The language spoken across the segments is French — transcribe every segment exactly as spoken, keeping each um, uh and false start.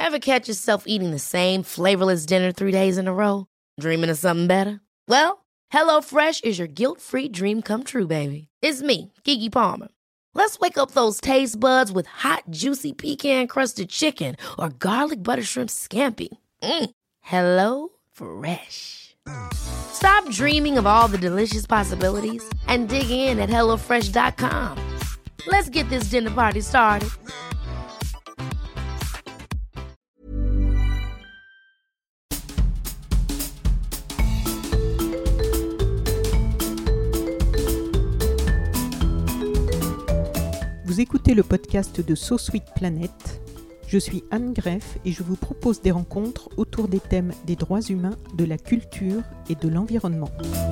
Ever catch yourself eating the same flavorless dinner three days in a row? Dreaming of something better? Well, HelloFresh is your guilt-free dream come true, baby. It's me, Keke Palmer. Let's wake up those taste buds with hot, juicy pecan-crusted chicken or garlic butter shrimp scampi. Mm. Hello Fresh. Stop dreaming of all the delicious possibilities and dig in at hello fresh dot com. Let's get this dinner party started. Vous écoutez le podcast de So Sweet Planet. Je suis Anne Greff et je vous propose des rencontres autour des thèmes des droits humains, de la culture et de l'environnement.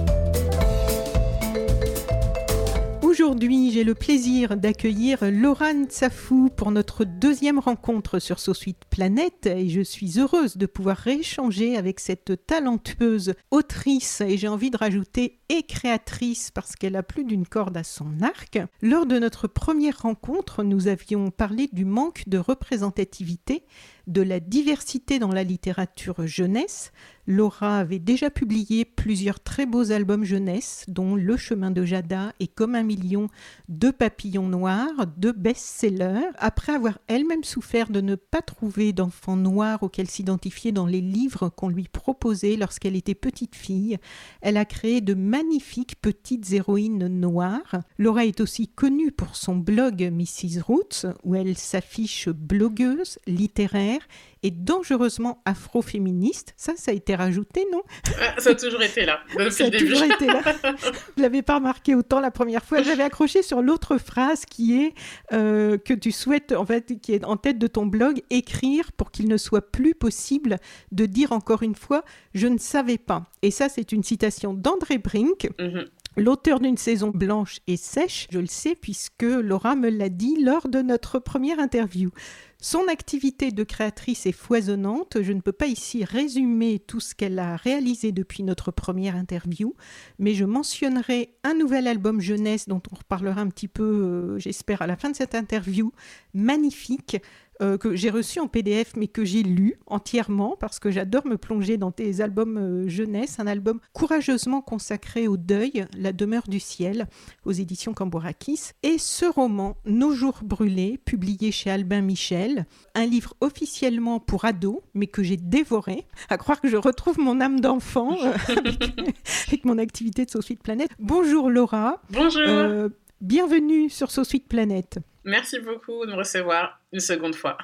Aujourd'hui, j'ai le plaisir d'accueillir Laura Nsafou pour notre deuxième rencontre sur So Sweet Planet et je suis heureuse de pouvoir rééchanger avec cette talentueuse autrice et j'ai envie de rajouter et créatrice parce qu'elle a plus d'une corde à son arc. Lors de notre première rencontre, nous avions parlé du manque de représentativité, de la diversité dans la littérature jeunesse. Laura avait déjà publié plusieurs très beaux albums jeunesse, dont Le chemin de Jada et Comme un million de papillons noirs, deux best-sellers. Après avoir elle-même souffert de ne pas trouver d'enfants noirs auxquels s'identifier dans les livres qu'on lui proposait lorsqu'elle était petite fille, elle a créé de magnifiques petites héroïnes noires. Laura est aussi connue pour son blog missus Roots, où elle s'affiche blogueuse, littéraire et dangereusement afro-féministe. Ça, ça a été rajouté, non ? Ça a toujours été là, depuis ça le début. Ça a toujours été là. Je ne l'avais pas remarqué autant la première fois. J'avais accroché sur l'autre phrase qui est euh, que tu souhaites, en fait, qui est en tête de ton blog, écrire pour qu'il ne soit plus possible de dire encore une fois « je ne savais pas ». Et ça, c'est une citation d'André Brink. Mm-hmm. L'auteur d'une saison blanche et sèche, je le sais puisque Laura me l'a dit lors de notre première interview. Son activité de créatrice est foisonnante. Je ne peux pas ici résumer tout ce qu'elle a réalisé depuis notre première interview, mais je mentionnerai un nouvel album jeunesse dont on reparlera un petit peu, euh, j'espère, à la fin de cette interview, magnifique, Euh, que j'ai reçu en P D F mais que j'ai lu entièrement parce que j'adore me plonger dans tes albums euh, jeunesse, un album courageusement consacré au deuil, La demeure du ciel, aux éditions Cambourakis, et ce roman Nos jours brûlés, publié chez Albin Michel, un livre officiellement pour ados mais que j'ai dévoré, à croire que je retrouve mon âme d'enfant euh, avec, avec mon activité de So Sweet Planet. Bonjour Laura. Bonjour. Euh, bienvenue sur So Sweet Planet. Merci beaucoup de me recevoir une seconde fois.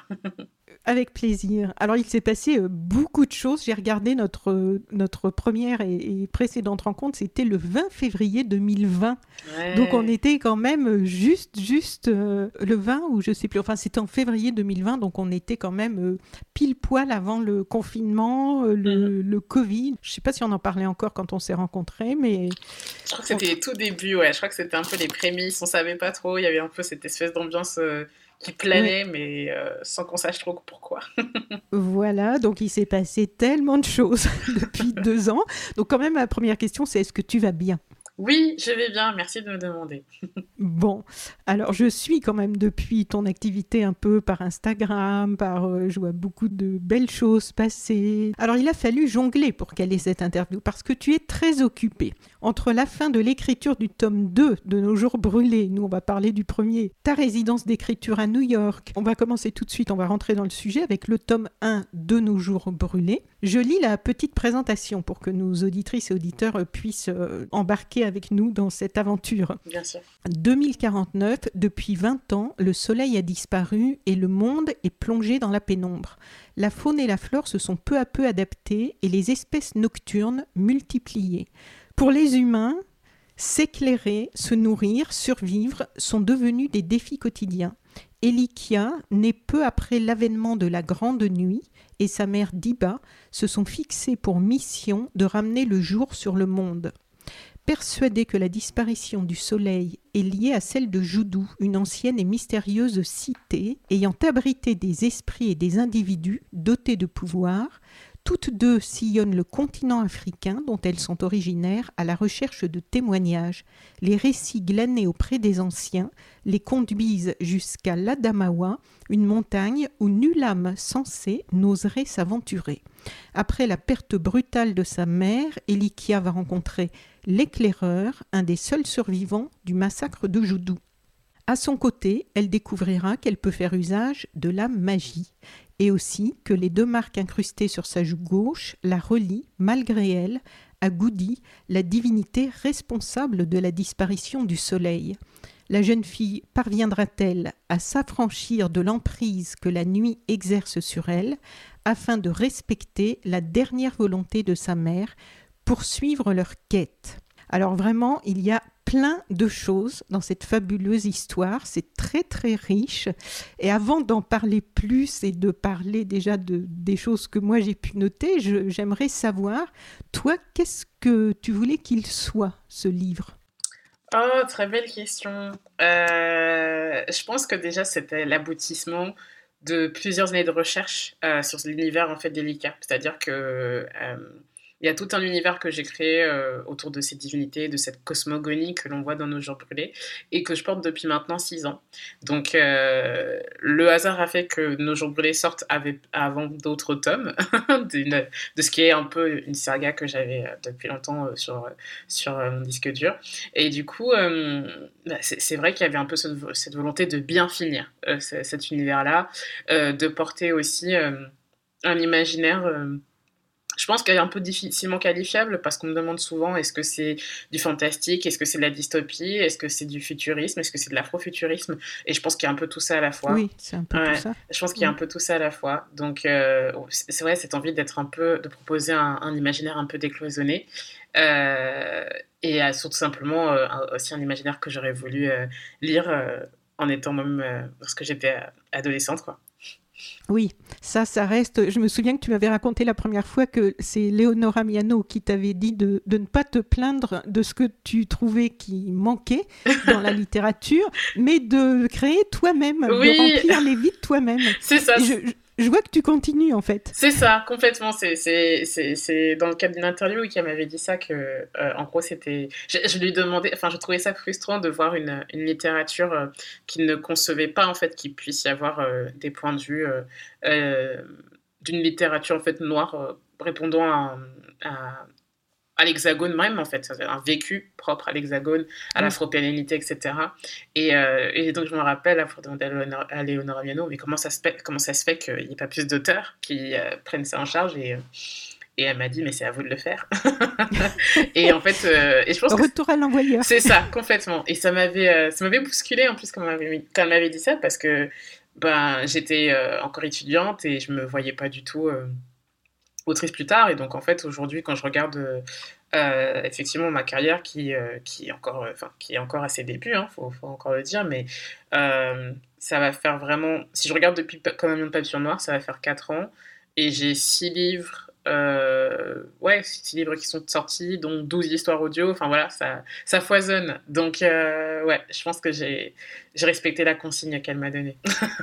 Avec plaisir. Alors, il s'est passé euh, beaucoup de choses. J'ai regardé notre, euh, notre première et, et précédente rencontre. C'était le vingt février deux mille vingt. Ouais. Donc, on était quand même juste, juste euh, le vingt ou je ne sais plus. Enfin, c'était en février deux mille vingt. Donc, on était quand même euh, pile poil avant le confinement, euh, le, mmh. le Covid. Je ne sais pas si on en parlait encore quand on s'est rencontrés, mais... Je crois que c'était les tout débuts, ouais. Je crois que c'était un peu les prémices. On ne savait pas trop. Il y avait un peu cette espèce d'ambiance... Euh... qui planait, oui. mais euh, sans qu'on sache trop pourquoi. Voilà, donc il s'est passé tellement de choses depuis deux ans. Donc quand même, ma première question, c'est est-ce que tu vas bien ? Oui, je vais bien, merci de me demander. Bon, alors je suis quand même depuis ton activité un peu par Instagram, par, euh, je vois beaucoup de belles choses passer. Alors il a fallu jongler pour caler cette interview parce que tu es très occupée. Entre la fin de l'écriture du tome deux de Nos jours brûlés, nous on va parler du premier, ta résidence d'écriture à New York, on va commencer tout de suite, on va rentrer dans le sujet avec le tome un de Nos jours brûlés. Je lis la petite présentation pour que nos auditrices et auditeurs puissent euh, embarquer avec nous dans cette aventure. Bien sûr. deux mille quarante-neuf, depuis vingt ans, le soleil a disparu et le monde est plongé dans la pénombre. La faune et la flore se sont peu à peu adaptées et les espèces nocturnes multipliées. Pour les humains, s'éclairer, se nourrir, survivre sont devenus des défis quotidiens. Elikia, née peu après l'avènement de la Grande Nuit, et sa mère Diba se sont fixés pour mission de ramener le jour sur le monde. Persuadés que la disparition du soleil est liée à celle de Joudou, une ancienne et mystérieuse cité ayant abrité des esprits et des individus dotés de pouvoir, Toutes deux sillonnent le continent africain dont elles sont originaires à la recherche de témoignages. Les récits glanés auprès des anciens les conduisent jusqu'à l'Adamawa, une montagne où nulle âme sensée n'oserait s'aventurer. Après la perte brutale de sa mère, Elikia va rencontrer l'éclaireur, un des seuls survivants du massacre de Joudou. À son côté, elle découvrira qu'elle peut faire usage de la magie et aussi que les deux marques incrustées sur sa joue gauche la relient, malgré elle, à Goudi, la divinité responsable de la disparition du soleil. La jeune fille parviendra-t-elle à s'affranchir de l'emprise que la nuit exerce sur elle afin de respecter la dernière volonté de sa mère, poursuivre leur quête? Alors vraiment, il y a plein de choses dans cette fabuleuse histoire, c'est très très riche. Et avant d'en parler plus et de parler déjà de, des choses que moi j'ai pu noter, je, j'aimerais savoir, toi, qu'est-ce que tu voulais qu'il soit, ce livre ? Oh, très belle question. Euh, je pense que déjà c'était l'aboutissement de plusieurs années de recherche euh, sur l'univers en fait d'Elikia. C'est-à-dire que euh, il y a tout un univers que j'ai créé euh, autour de ces divinités, de cette cosmogonie que l'on voit dans Nos jours brûlés et que je porte depuis maintenant six ans. Donc euh, le hasard a fait que Nos jours brûlés sortent avec, avant d'autres tomes d'une, de ce qui est un peu une saga que j'avais depuis longtemps euh, sur, sur euh, mon disque dur. Et du coup, euh, c'est, c'est vrai qu'il y avait un peu cette, cette volonté de bien finir euh, cet univers-là, euh, de porter aussi euh, un imaginaire... Euh, Je pense qu'elle est un peu difficilement qualifiable parce qu'on me demande souvent est-ce que c'est du fantastique, est-ce que c'est de la dystopie, est-ce que c'est du futurisme, est-ce que c'est de l'afrofuturisme, et je pense qu'il y a un peu tout ça à la fois. Oui, c'est un peu ouais, tout ça. Je pense qu'il y a un peu tout ça à la fois. Donc euh, c'est vrai, cette envie d'être un peu, de proposer un, un imaginaire un peu décloisonné, euh, et euh, surtout simplement euh, aussi un imaginaire que j'aurais voulu euh, lire euh, en étant même euh, lorsque j'étais adolescente, quoi. Oui, ça, ça reste... Je me souviens que tu m'avais raconté la première fois que c'est Leonora Miano qui t'avait dit de, de ne pas te plaindre de ce que tu trouvais qui manquait dans la littérature, mais de créer toi-même, oui. de remplir les vides toi-même. C'est ça. Je, je, je vois que tu continues, en fait. C'est ça, complètement. C'est, c'est, c'est, c'est dans le cadre d'une interview qui m'avait dit ça que, euh, en gros, c'était... Je, je lui demandais... Enfin, je trouvais ça frustrant de voir une, une littérature euh, qui ne concevait pas, en fait, qu'il puisse y avoir euh, des points de vue euh, euh, d'une littérature, en fait, noire, euh, répondant à... à à l'hexagone même, en fait, un vécu propre à l'hexagone, à mmh. l'afropénalité, et cetera. Et, euh, et donc, je me rappelle, à demander à Leonora Miano, mais comment ça se fait, comment ça se fait qu'il n'y ait pas plus d'auteurs qui euh, prennent ça en charge, et, et elle m'a dit, mais c'est à vous de le faire. Et en fait, euh, et je pense Retour que à l'envoyeur. C'est ça, complètement. Et ça m'avait, euh, ça m'avait bousculé, en plus, quand elle m'avait, quand elle m'avait dit ça, parce que ben, j'étais euh, encore étudiante et je ne me voyais pas du tout... Euh, autrice plus tard, et donc en fait aujourd'hui quand je regarde euh, effectivement ma carrière qui, euh, qui, est encore, enfin, qui est encore à ses débuts, hein, faut, faut encore le dire, mais euh, ça va faire vraiment, si je regarde depuis Comme un million de papillons noirs, ça va faire quatre ans et j'ai six livres euh, ouais, six livres qui sont sortis, dont douze histoires audio, enfin voilà, ça, ça foisonne, donc euh, ouais, je pense que j'ai, j'ai respecté la consigne qu'elle m'a donnée.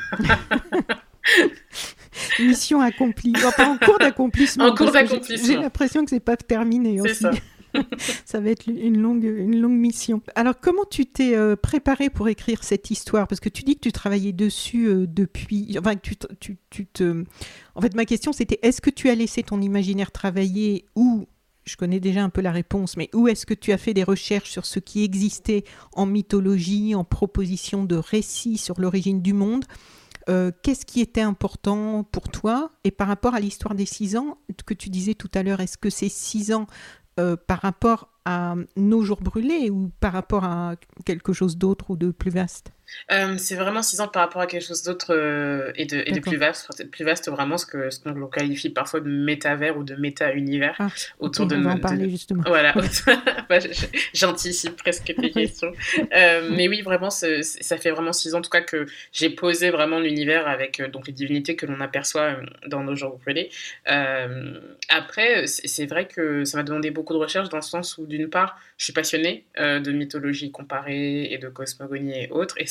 Mission accomplie. Enfin, en cours d'accomplissement. En cours d'accomplissement. J'ai l'impression que c'est pas terminé c'est aussi. Ça. Ça va être une longue, une longue mission. Alors, comment tu t'es euh, préparée pour écrire cette histoire ? Parce que tu dis que tu travaillais dessus euh, depuis... Enfin, tu, tu, tu te... En fait, ma question, c'était est-ce que tu as laissé ton imaginaire travailler ou... Je connais déjà un peu la réponse, mais où est-ce que tu as fait des recherches sur ce qui existait en mythologie, en proposition de récits sur l'origine du monde ? Euh, qu'est-ce qui était important pour toi ? Et par rapport à l'histoire des six ans que tu disais tout à l'heure, est-ce que c'est six ans euh, par rapport à Nos jours brûlés ou par rapport à quelque chose d'autre ou de plus vaste ? Euh, c'est vraiment six ans par rapport à quelque chose d'autre euh, et, de, et de plus vaste. Enfin, plus vaste, vraiment, ce que ce qu'on qualifie parfois de métavers ou de méta-univers. Ah, autour okay, de on va de, en parler de, justement. Voilà, enfin, j'anticipe presque tes questions. Euh, mais oui, vraiment, c'est, ça fait vraiment six ans, en tout cas, que j'ai posé vraiment l'univers avec euh, donc, les divinités que l'on aperçoit euh, dans Nos jours brûlés. Euh, après, c'est, c'est vrai que ça m'a demandé beaucoup de recherche dans le sens où, d'une part, je suis passionnée euh, de mythologie comparée et de cosmogonie et autres, et c'est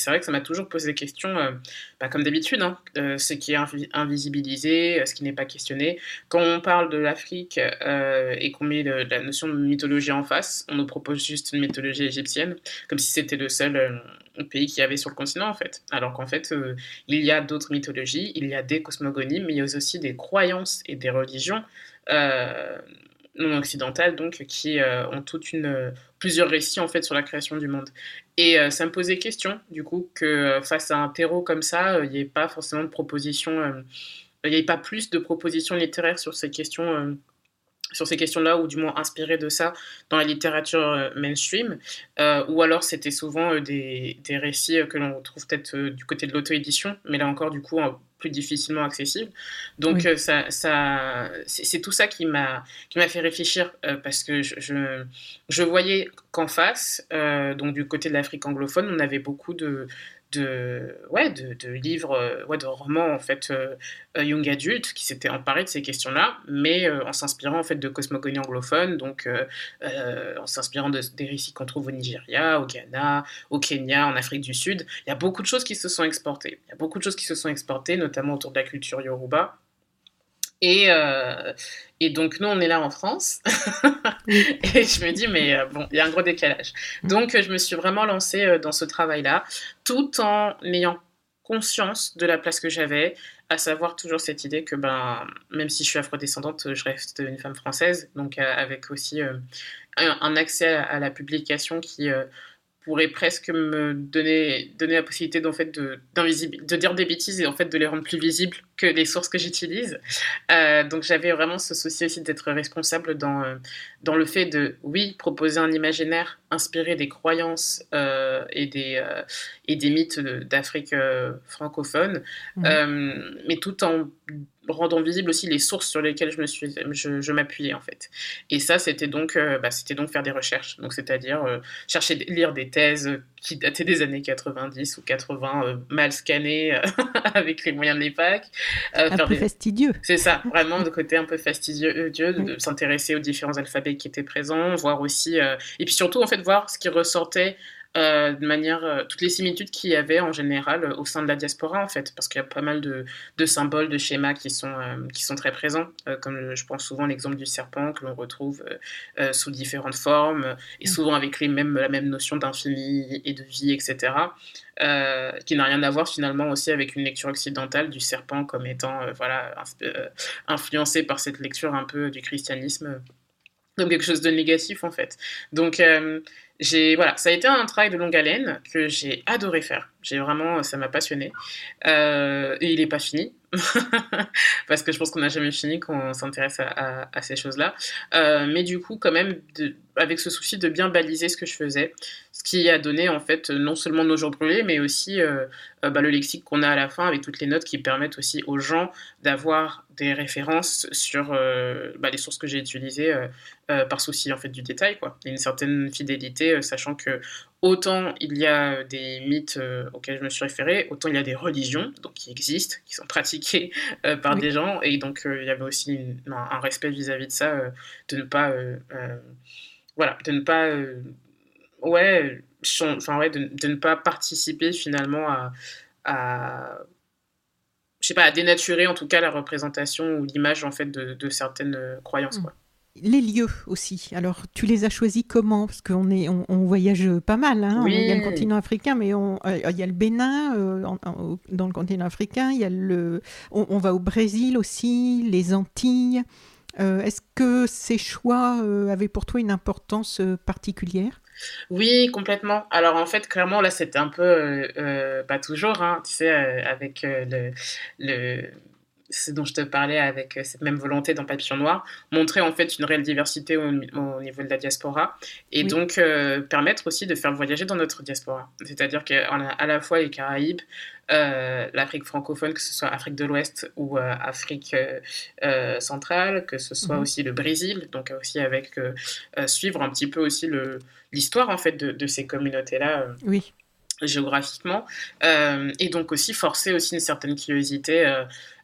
c'est vrai que ça m'a toujours posé question, euh, bah, comme d'habitude, hein, euh, ce qui est invi- invisibilisé, euh, ce qui n'est pas questionné. Quand on parle de l'Afrique euh, et qu'on met le- la notion de mythologie en face, on nous propose juste une mythologie égyptienne, comme si c'était le seul euh, pays qu'il y avait sur le continent, en fait. Alors qu'en fait, euh, il y a d'autres mythologies, il y a des cosmogonies, mais il y a aussi des croyances et des religions euh, non occidentales, donc, qui euh, ont toute une, euh, plusieurs récits, en fait, sur la création du monde. Et euh, ça me posait question, du coup, que euh, face à un terreau comme ça, euh, il n'y ait pas forcément de propositions, euh, il n'y ait pas plus de propositions littéraires sur ces questions euh, sur ces questions-là, ou du moins inspirées de ça dans la littérature euh, mainstream, euh, ou alors c'était souvent euh, des, des récits euh, que l'on retrouve peut-être euh, du côté de l'auto-édition, mais là encore du coup euh, plus difficilement accessible. Donc Oui. euh, ça, ça, c'est, c'est tout ça qui m'a, qui m'a fait réfléchir, euh, parce que je, je, je voyais qu'en face, euh, donc du côté de l'Afrique anglophone, on avait beaucoup de, de, ouais, de, de livres, euh, ouais, de romans en fait euh, euh, young adultes qui s'étaient emparés de ces questions-là, mais euh, en s'inspirant en fait de cosmogonie anglophone, donc euh, euh, en s'inspirant de, des récits qu'on trouve au Nigeria, au Ghana, au Kenya, en Afrique du Sud. Il y a beaucoup de choses qui se sont exportées. Il y a beaucoup de choses qui se sont exportées, notamment autour de la culture Yoruba. Et, euh, et donc, nous, on est là en France. Oui. Et je me dis, mais euh, bon, il y a un gros décalage. Donc, euh, je me suis vraiment lancée euh, dans ce travail-là, tout en ayant conscience de la place que j'avais, à savoir toujours cette idée que, ben, même si je suis afrodescendante, je reste une femme française, donc euh, avec aussi euh, un, un accès à, à la publication qui, euh, pourrait presque me donner, donner la possibilité d'en fait, de, de dire des bêtises et en fait de les rendre plus visibles que les sources que j'utilise. Euh, donc j'avais vraiment ce souci aussi d'être responsable dans, euh, dans le fait de, oui, proposer un imaginaire inspiré des croyances euh, et, des, euh, et des mythes d'Afrique euh, francophone, Mmh. euh, mais tout en rendant visibles aussi les sources sur lesquelles je me suis, je, je m'appuyais en fait. Et ça, c'était donc, euh, bah, c'était donc faire des recherches. Donc c'est-à-dire euh, chercher, lire des thèses qui dataient des années quatre-vingt-dix ou quatre-vingts, euh, mal scannées euh, avec les moyens de l'époque. Euh, Un faire peu des... fastidieux. C'est ça, vraiment de côté un peu fastidieux, de, Oui. de s'intéresser aux différents alphabets qui étaient présents, voir aussi, euh, et puis surtout en fait voir ce qui ressortait euh, de manière, euh, toutes les similitudes qu'il y avait en général euh, au sein de la diaspora en fait, parce qu'il y a pas mal de, de symboles, de schémas qui sont, euh, qui sont très présents, euh, comme le- je pense souvent l'exemple du serpent que l'on retrouve euh, euh, sous différentes formes, euh, et Mm. souvent avec les mêmes, la même notion d'infini et de vie, et cetera. Euh, qui n'a rien à voir finalement aussi avec une lecture occidentale du serpent comme étant euh, voilà, ins- euh, influencé par cette lecture un peu du christianisme, euh, comme quelque chose de négatif en fait. Donc euh, j'ai voilà, ça a été un travail de longue haleine que j'ai adoré faire. J'ai vraiment, ça m'a passionné. Euh, et il n'est pas fini. Parce que je pense qu'on n'a jamais fini quand on s'intéresse à, à, à ces choses-là. Euh, mais du coup, quand même, de, avec ce souci de bien baliser ce que je faisais, ce qui a donné en fait non seulement nos jours brûlés, mais aussi euh, euh, bah, le lexique qu'on a à la fin avec toutes les notes qui permettent aussi aux gens d'avoir des références sur euh, bah, les sources que j'ai utilisées euh, euh, par souci en fait du détail, quoi. Et une certaine fidélité, euh, sachant que autant il y a des mythes euh, auxquels je me suis référée, autant il y a des religions donc, qui existent, qui sont pratiquées euh, par Oui. des gens, et donc euh, il y avait aussi une, un, un respect vis-à-vis de ça, euh, de ne pas, euh, euh, voilà, de ne pas, euh, ouais, chan- enfin ouais, de, de ne pas participer finalement à, à je sais pas, à dénaturer en tout cas la représentation ou l'image en fait de, de certaines euh, croyances, Mm. quoi. Les lieux aussi. Alors, tu les as choisis comment? Parce qu'on est, on, on voyage pas mal. Hein. Il y a le Oui, continent africain, mais on, euh, il y a le Bénin euh, en- en- dans le continent africain. Il y a le, on, on va au Brésil aussi, les Antilles. Euh, est-ce que ces choix euh, avaient pour toi une importance euh, particulière? oui, complètement. Alors en fait, clairement, là, c'était un peu, euh, euh, pas toujours, hein, tu sais, euh, avec euh, le, le, ce dont je te parlais, avec euh, cette même volonté dans Papillon Noir, montrer en fait une réelle diversité au, au niveau de la diaspora, et Oui. donc euh, permettre aussi de faire voyager dans notre diaspora. C'est-à-dire qu'on a à la fois les Caraïbes, euh, l'Afrique francophone, que ce soit Afrique de l'Ouest ou euh, Afrique euh, euh, centrale, que ce soit Mhm. aussi le Brésil, donc aussi avec euh, euh, suivre un petit peu aussi le, l'histoire en fait de, de ces communautés-là euh, Oui. géographiquement, euh, et donc aussi forcer aussi une certaine curiosité euh,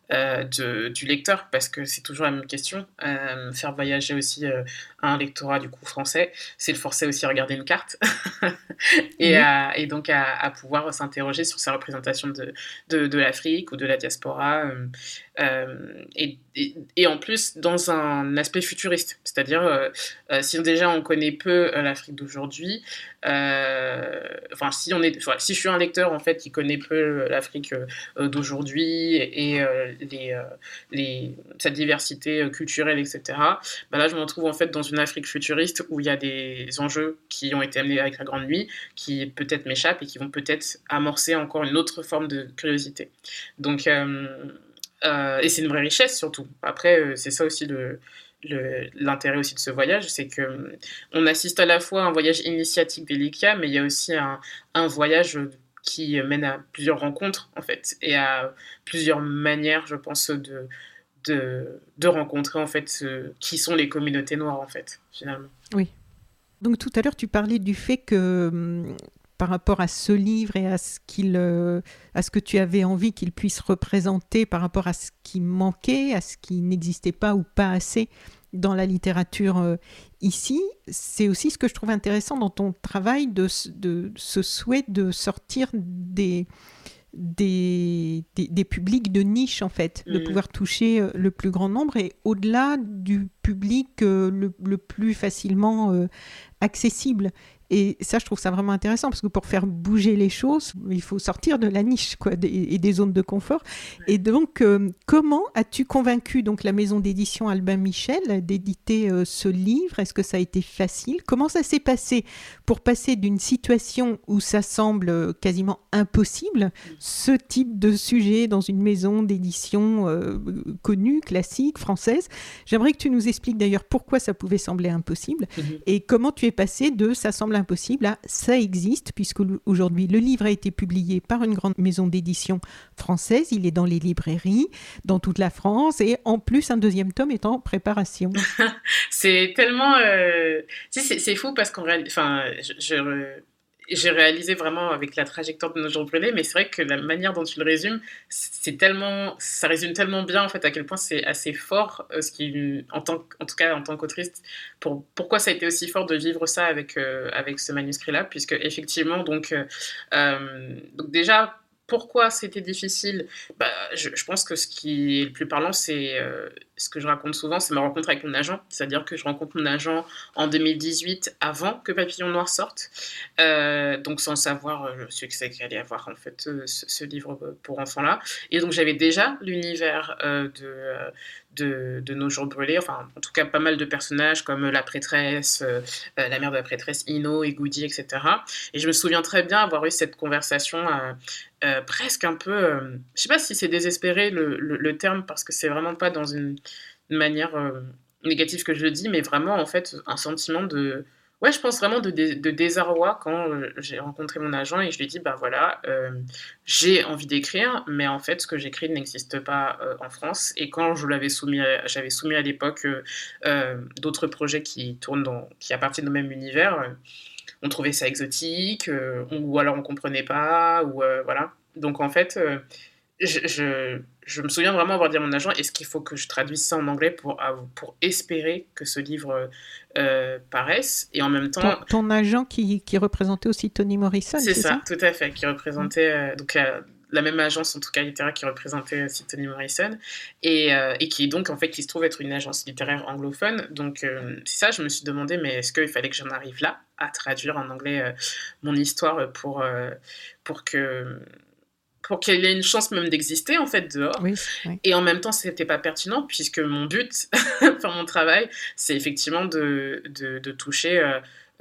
euh, de, du lecteur, parce que c'est toujours la même question. Euh, faire voyager aussi euh, un lectorat du coup français, c'est le forcer aussi à regarder une carte et, Oui. à, et donc à, à pouvoir s'interroger sur sa représentation de, de, de l'Afrique ou de la diaspora. Euh, euh, et, et, et en plus dans un aspect futuriste, c'est-à-dire euh, euh, si déjà on connaît peu euh, l'Afrique d'aujourd'hui, euh, enfin si on est, enfin, si je suis un lecteur en fait qui connaît peu l'Afrique euh, d'aujourd'hui et euh, les, euh, les, sa diversité culturelle, et cetera. Bah là, je me retrouve en fait dans une Afrique futuriste où il y a des enjeux qui ont été amenés avec la Grande Nuit, qui peut-être m'échappent et qui vont peut-être amorcer encore une autre forme de curiosité. Donc, euh, euh, et c'est une vraie richesse surtout. Après, euh, c'est ça aussi le, le, l'intérêt aussi de ce voyage, c'est que on assiste à la fois à un voyage initiatique délicat, mais il y a aussi un, un voyage qui mène à plusieurs rencontres en fait et à plusieurs manières, je pense, de de, de rencontrer en fait euh, qui sont les communautés noires en fait finalement. Oui. Donc tout à l'heure tu parlais du fait que hum, par rapport à ce livre et à ce qu'il, euh, à ce que tu avais envie qu'il puisse représenter par rapport à ce qui manquait, à ce qui n'existait pas ou pas assez dans la littérature euh, ici, c'est aussi ce que je trouve intéressant dans ton travail de, de ce souhait de sortir des, des, des, des publics de niche en fait, mmh. de pouvoir toucher euh, le plus grand nombre et au-delà du public euh, le, le plus facilement euh, accessible. Et ça, je trouve ça vraiment intéressant parce que pour faire bouger les choses, il faut sortir de la niche quoi, des, et des zones de confort. Et donc, euh, comment as-tu convaincu donc, la maison d'édition Albin Michel d'éditer euh, ce livre ? Est-ce que ça a été facile ? Comment ça s'est passé pour passer d'une situation où ça semble quasiment impossible, ce type de sujet dans une maison d'édition euh, connue, classique, française ? J'aimerais que tu nous expliques d'ailleurs pourquoi ça pouvait sembler impossible mm-hmm. et comment tu es passé de « ça semble impossible » à « ça existe » puisque aujourd'hui le livre a été publié par une grande maison d'édition française, il est dans les librairies, dans toute la France et en plus un deuxième tome est en préparation. C'est tellement... Euh... Si, c'est, c'est fou parce qu'on réalise... Enfin, je... je... j'ai réalisé vraiment avec la trajectoire de Nos jours brûlés, mais c'est vrai que la manière dont tu le résumes, c'est tellement, ça résume tellement bien en fait à quel point c'est assez fort, euh, ce qui, en tant, en tout cas en tant qu'autrice, pour pourquoi ça a été aussi fort de vivre ça avec euh, avec ce manuscrit-là, puisque effectivement donc, euh, donc déjà. Pourquoi c'était difficile ? Bah, je, je pense que ce qui est le plus parlant, c'est euh, ce que je raconte souvent, c'est ma rencontre avec mon agent. C'est-à-dire que je rencontre mon agent en deux mille dix-huit, avant que Papillon Noir sorte, euh, donc sans savoir le succès qu'il allait avoir en fait euh, ce, ce livre pour enfants-là. Et donc j'avais déjà l'univers euh, de, de, de Nos jours brûlés, enfin en tout cas pas mal de personnages comme la prêtresse, euh, la mère de la prêtresse Ino et Goody, et cetera. Et je me souviens très bien avoir eu cette conversation euh, Euh, presque un peu, euh, je sais pas si c'est désespéré le, le, le terme parce que c'est vraiment pas dans une, une manière euh, négative que je le dis, mais vraiment en fait un sentiment de, ouais je pense vraiment de, de, de désarroi quand euh, j'ai rencontré mon agent et je lui ai dit bah voilà euh, j'ai envie d'écrire mais en fait ce que j'écris n'existe pas euh, en France et quand je l'avais soumis à, j'avais soumis à l'époque euh, euh, d'autres projets qui tournent dans, qui appartiennent au même univers euh, on trouvait ça exotique, euh, ou alors on comprenait pas, ou euh, voilà. Donc en fait, euh, je, je, je me souviens vraiment avoir dit à mon agent, est-ce qu'il faut que je traduise ça en anglais pour, pour espérer que ce livre euh, paraisse ? Et en même temps... Ton, ton agent qui, qui représentait aussi Toni Morrison, c'est, c'est ça, ça ? Tout à fait, qui représentait... Euh, donc, euh, la même agence en tout cas littéraire qui représentait aussi Toni Morrison et, euh, et qui donc en fait qui se trouve être une agence littéraire anglophone. Donc euh, c'est ça, je me suis demandé mais est-ce qu'il fallait que j'en arrive là à traduire en anglais euh, mon histoire pour euh, pour que pour qu'elle ait une chance même d'exister en fait dehors. Oui, oui. Et en même temps c'était pas pertinent puisque mon but, enfin mon travail, c'est effectivement de de, de toucher euh,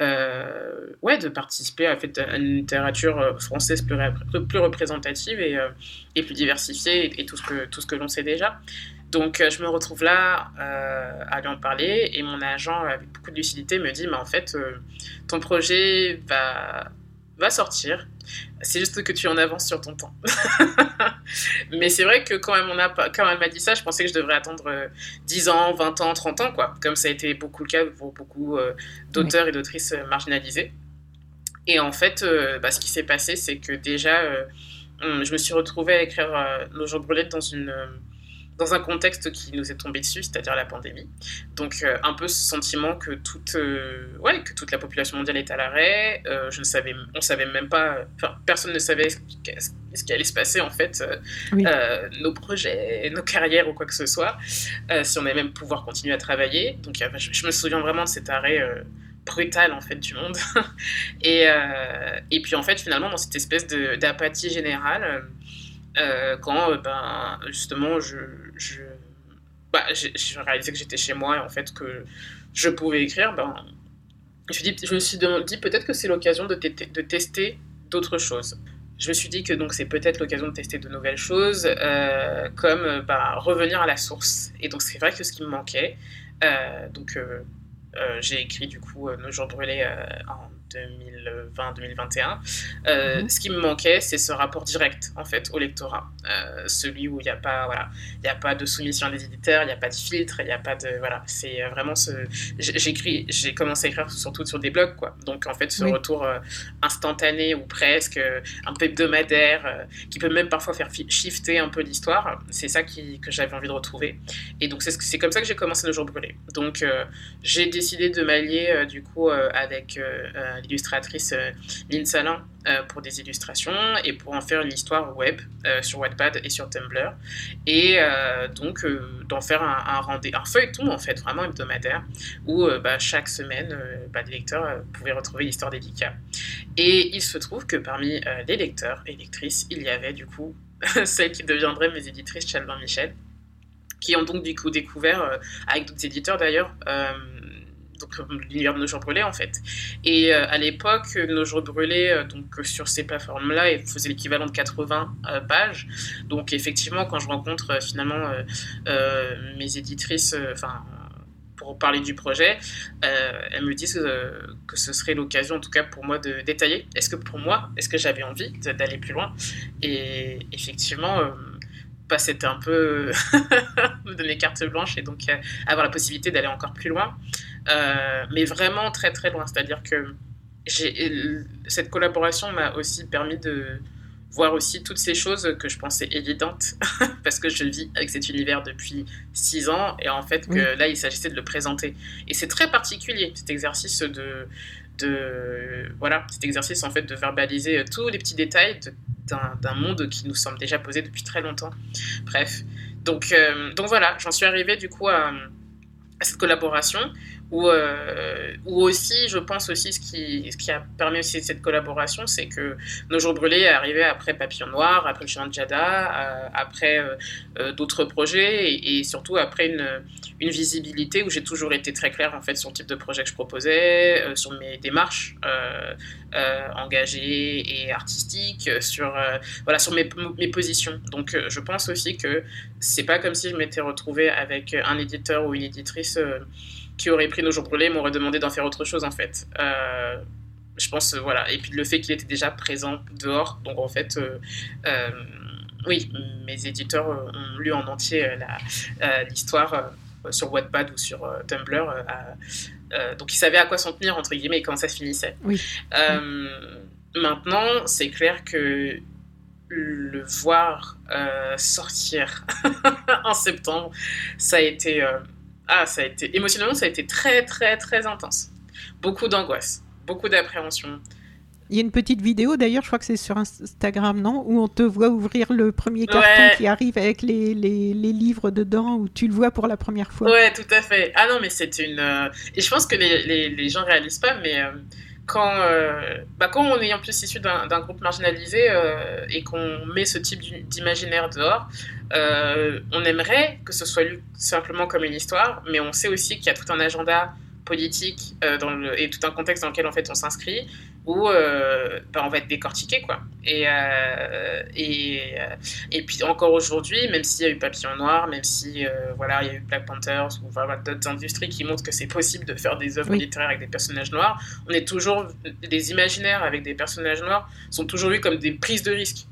Euh, ouais, de participer à, fait, à une littérature française plus, plus représentative et, euh, et plus diversifiée et, et tout, ce que, tout ce que l'on sait déjà. Donc euh, je me retrouve là euh, à lui en parler et mon agent avec beaucoup de lucidité me dit mais en fait euh, ton projet va, va sortir, c'est juste que tu en avances sur ton temps. Mais c'est vrai que quand elle, m'en a, quand elle m'a dit ça, je pensais que je devrais attendre dix ans, vingt ans, trente ans, quoi. Comme ça a été beaucoup le cas pour beaucoup euh, d'auteurs oui. et d'autrices marginalisés. Et en fait, euh, bah, ce qui s'est passé, c'est que déjà, euh, je me suis retrouvée à écrire euh, Nos jours brûlés dans une, euh, dans un contexte qui nous est tombé dessus, c'est-à-dire la pandémie. Donc euh, un peu ce sentiment que toute, euh, ouais, que toute la population mondiale est à l'arrêt. Euh, je ne savais, on savait même pas, enfin personne ne savait ce qui, ce qui allait se passer en fait, euh, oui. euh, nos projets, nos carrières ou quoi que ce soit, euh, si on allait même pouvoir continuer à travailler. Donc euh, je, je me souviens vraiment de cet arrêt euh, brutal en fait du monde. et, euh, et puis en fait finalement dans cette espèce de, d'apathie générale. Euh, quand euh, ben, justement je, je, bah, j'ai, j'ai réalisé que j'étais chez moi et en fait que je pouvais écrire, ben, je, dis, je me suis dit peut-être que c'est l'occasion de, t- de tester d'autres choses. Je me suis dit que donc, c'est peut-être l'occasion de tester de nouvelles choses, euh, comme bah, revenir à la source. Et donc c'est vrai que ce qui me manquait, euh, donc euh, euh, j'ai écrit du coup euh, Nos jours brûlés euh, en deux mille vingt deux mille vingt et un. Euh, mmh. Ce qui me manquait, c'est ce rapport direct en fait au lectorat, euh, celui où il n'y a pas, voilà, il y a pas de soumission des éditeurs, il n'y a pas de filtre, il n'y a pas de, voilà, c'est vraiment ce, j'écris, j'ai commencé à écrire surtout sur des blogs quoi, donc en fait ce oui. retour euh, instantané ou presque, euh, un peu hebdomadaire, euh, qui peut même parfois faire shifter un peu l'histoire, c'est ça qui, que j'avais envie de retrouver, et donc c'est, c'est comme ça que j'ai commencé Nos jours brûlés. Donc euh, j'ai décidé de m'allier euh, du coup euh, avec euh, l'illustratrice euh, Lynn Salin euh, pour des illustrations et pour en faire une histoire web euh, sur Wattpad et sur Tumblr, et euh, donc euh, d'en faire un, un, rendez- un feuilleton en fait vraiment hebdomadaire où euh, bah, chaque semaine euh, bah, les lecteurs euh, pouvaient retrouver l'histoire des Licas. Et il se trouve que parmi euh, les lecteurs et lectrices, il y avait du coup celles qui deviendraient mes éditrices, Chalban Michel, qui ont donc du coup découvert euh, avec d'autres éditeurs d'ailleurs euh, donc l'univers de Nos jours brûlés en fait. Et euh, à l'époque, Nos jours brûlés, euh, donc sur ces plateformes-là, ils faisaient l'équivalent de quatre-vingts euh, pages. Donc effectivement, quand je rencontre euh, finalement euh, euh, mes éditrices, enfin euh, pour parler du projet, euh, elles me disent euh, que ce serait l'occasion, en tout cas pour moi, de détailler. Est-ce que pour moi, est-ce que j'avais envie de, d'aller plus loin ? Et effectivement. Euh, Bah, c'était un peu me donner carte blanche et donc euh, avoir la possibilité d'aller encore plus loin, euh, mais vraiment très très loin. C'est-à-dire que j'ai, cette collaboration m'a aussi permis de voir aussi toutes ces choses que je pensais évidentes parce que je vis avec cet univers depuis six ans et en fait que oui. Là il s'agissait de le présenter. Et c'est très particulier cet exercice de, de voilà, cet exercice en fait de verbaliser tous les petits détails de, d'un, d'un monde qui nous semble déjà posé depuis très longtemps. Bref, donc, euh, donc voilà, j'en suis arrivée du coup à, à cette collaboration où, euh, où aussi, je pense aussi, ce qui, ce qui a permis aussi cette collaboration, c'est que Nos jours brûlés est arrivé après Papillon Noir, après Le Chemin de Jada, euh, après euh, euh, d'autres projets et, et surtout après une, une visibilité où j'ai toujours été très claire en fait sur le type de projet que je proposais, euh, sur mes démarches euh, euh, engagées et artistiques, sur, euh, voilà, sur mes, mes positions. Donc euh, je pense aussi que c'est pas comme si je m'étais retrouvée avec un éditeur ou une éditrice euh, qui aurait pris Nos jours brûlés, m'aurait demandé d'en faire autre chose en fait. Euh, je pense, euh, voilà. Et puis le fait qu'il était déjà présent dehors, donc en fait, euh, euh, oui, mes éditeurs ont lu en entier euh, la, euh, l'histoire euh, sur Wattpad ou sur euh, Tumblr, euh, euh, donc ils savaient à quoi s'en tenir entre guillemets et comment ça se finissait. Oui. Euh, oui. Maintenant, c'est clair que le voir euh, sortir en septembre, ça a été euh, ah ça a été émotionnellement ça a été très très très intense, beaucoup d'angoisse, beaucoup d'appréhension. Il y a une petite vidéo d'ailleurs, je crois que c'est sur Instagram, non, où on te voit ouvrir le premier carton ouais. qui arrive avec les, les, les livres dedans, où tu le vois pour la première fois. Ouais, tout à fait. Ah non, mais c'est une euh... et je pense que les les, les gens réalisent pas, mais euh... Quand, euh, bah quand on est en plus issu d'un, d'un groupe marginalisé euh, et qu'on met ce type d'imaginaire dehors, euh, on aimerait que ce soit lu simplement comme une histoire, mais on sait aussi qu'il y a tout un agenda politique euh, dans le, et tout un contexte dans lequel en fait, on s'inscrit, où euh, bah, on va être décortiqué, quoi. Et, euh, et, euh, et puis encore aujourd'hui, même s'il y a eu Papillon Noir, même si euh, voilà, il y a eu Black Panthers ou voilà, d'autres industries qui montrent que c'est possible de faire des œuvres oui. littéraires avec des personnages noirs, on est toujours, des imaginaires avec des personnages noirs sont toujours vus comme des prises de risques.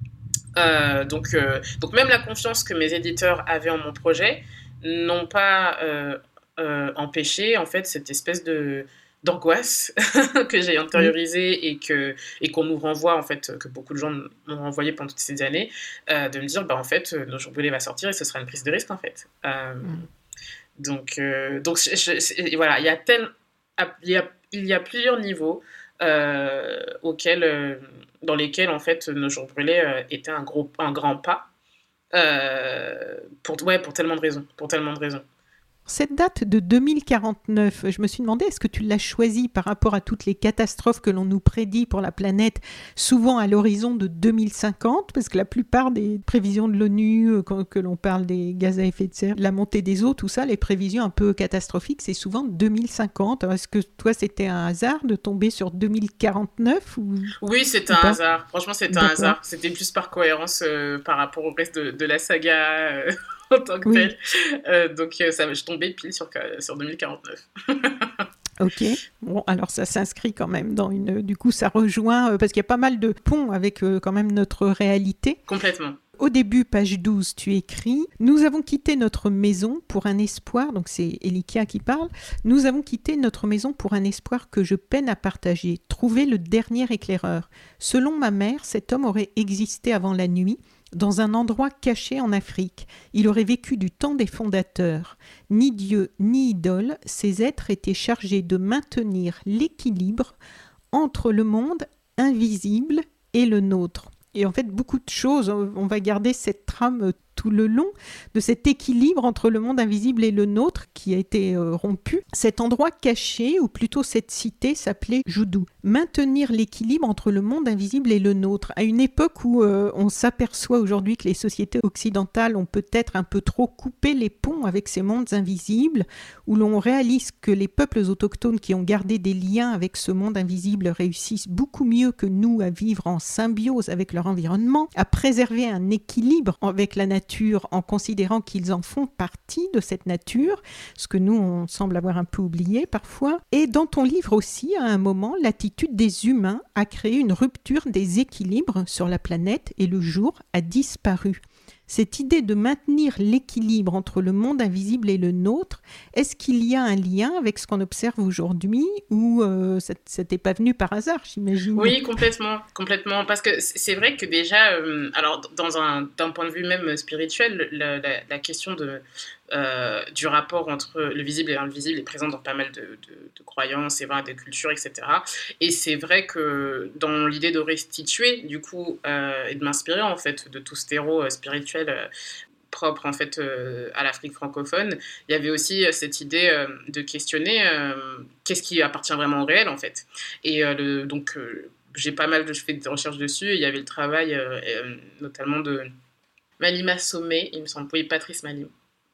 Euh, donc, euh, donc même la confiance que mes éditeurs avaient en mon projet n'ont pas euh, euh, empêché en fait cette espèce de d'angoisse que j'ai intériorisé mmh. et, que, et qu'on nous renvoie, en fait, que beaucoup de gens m'ont renvoyé pendant toutes ces années, euh, de me dire, bah, en fait, Nos jours brûlés va sortir et ce sera une prise de risque, en fait. Euh, mmh. Donc, euh, donc je, je, voilà, il y a tel, il y a, il y a plusieurs niveaux euh, auxquels, euh, dans lesquels, en fait, Nos jours brûlés euh, était un, gros, un grand pas euh, pour, ouais, pour tellement de raisons, pour tellement de raisons. Cette date de deux mille quarante-neuf, je me suis demandé, est-ce que tu l'as choisie par rapport à toutes les catastrophes que l'on nous prédit pour la planète, souvent à l'horizon de deux mille cinquante, parce que la plupart des prévisions de l'ONU, quand que l'on parle des gaz à effet de serre, la montée des eaux, tout ça, les prévisions un peu catastrophiques, c'est souvent deux mille cinquante. Alors, est-ce que toi, c'était un hasard de tomber sur deux mille quarante-neuf ou... Oui, c'était un hasard. Franchement, c'était D'accord. un hasard. C'était plus par cohérence euh, par rapport au reste de, de la saga... Euh... en tant que oui. tel. Euh, donc, euh, ça, je tombais pile sur, sur deux mille quarante-neuf. Ok, bon, alors ça s'inscrit quand même dans une... Du coup, ça rejoint... Euh, parce qu'il y a pas mal de ponts avec euh, quand même notre réalité. Complètement. Au début, page douze, tu écris « Nous avons quitté notre maison pour un espoir », donc c'est Elikia qui parle, « Nous avons quitté notre maison pour un espoir que je peine à partager, trouver le dernier éclaireur. Selon ma mère, cet homme aurait existé avant la nuit, dans un endroit caché en Afrique. Il aurait vécu du temps des fondateurs. Ni Dieu, ni idole, ces êtres étaient chargés de maintenir l'équilibre entre le monde invisible et le nôtre. » Et en fait, beaucoup de choses, on va garder cette trame tout le long de cet équilibre entre le monde invisible et le nôtre qui a été euh, rompu. Cet endroit caché, ou plutôt cette cité, s'appelait Joudou. Maintenir l'équilibre entre le monde invisible et le nôtre. À une époque où euh, on s'aperçoit aujourd'hui que les sociétés occidentales ont peut-être un peu trop coupé les ponts avec ces mondes invisibles, où l'on réalise que les peuples autochtones qui ont gardé des liens avec ce monde invisible réussissent beaucoup mieux que nous à vivre en symbiose avec leur environnement, à préserver un équilibre avec la nature, en considérant qu'ils en font partie de cette nature, ce que nous, on semble avoir un peu oublié parfois. Et dans ton livre aussi, à un moment, l'attitude des humains a créé une rupture des équilibres sur la planète et le jour a disparu. Cette idée de maintenir l'équilibre entre le monde invisible et le nôtre, est-ce qu'il y a un lien avec ce qu'on observe aujourd'hui ou euh, ça n'était pas venu par hasard, j'imagine? Oui, complètement, complètement. Parce que c'est vrai que déjà, euh, alors dans un, d'un point de vue même spirituel, la, la, la question de, euh, du rapport entre le visible et l'invisible est présente dans pas mal de, de, de croyances, et, voilà, de cultures, et cetera. Et c'est vrai que dans l'idée de restituer, du coup, euh, et de m'inspirer en fait de tout ce terreau spirituel euh, propre en fait euh, à l'Afrique francophone, il y avait aussi euh, cette idée euh, de questionner euh, qu'est-ce qui appartient vraiment au réel en fait. Et euh, le, donc euh, j'ai pas mal de, je fais des recherches dessus. Et il y avait le travail euh, euh, notamment de Malima Somé, il me semble, oui, Patrice Malima.